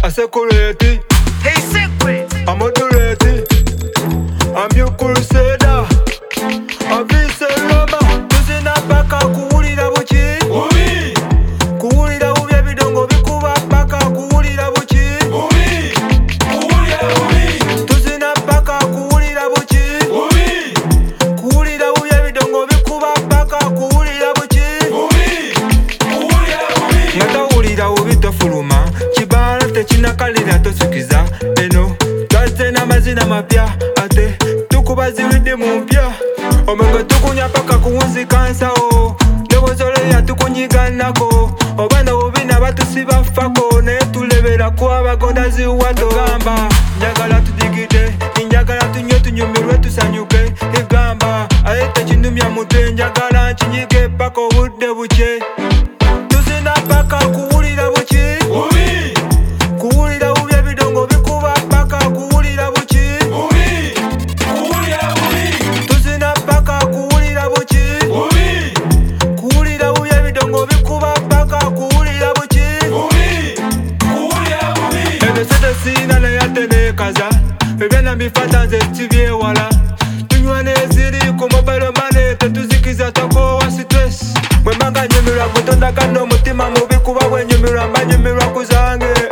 asekuleti Hey secret, amoduleti amyukuluseda avise Roma tuzina paka kuwulira buki bubi kuwulira bubi ebidongo bikuba paka kuwulira buki bubi kuwulira bubi tuzina paka kuwulira buki bubi kuwulira bubi ebidongo bikuba paka kuwulira buki bubi kuwulira bubi nga tawulira bubi tofuluma kibala tekinakalira tosikiza eno twaze n'amazina mapya ate tukubazibidde mu mpya omwenge tukunya paka kuwunzika nsawo nebozoleya tukunyiganako obana bubina batusiba fako naye tulebera ku abagonda ziwato gamba njagala tudigite njagala tunye tunyumirwe tusanyuke igamba aye tekinumya mutwe njagala nkinyige paka obudde buke tuzina paka kuwulira buki bubi kuwulira bubi ebidongo bikuba paka kuwulira buki bubi kuwulira bubi tuzina paka kuwulira buki bubi kuwulira bubi ebidongo bikuba paka kuwulira buki bubi kuwulira bubi eno sente siina naye ate neekaza ebyana mbifata nze kibyewala tunywa neziri ku mobile money tetuzikiza takoowa stress bwe mbanga nyumirwa gutonda kanno omutima mubi kuba bwenyumirwa mba nyumirwa ku zange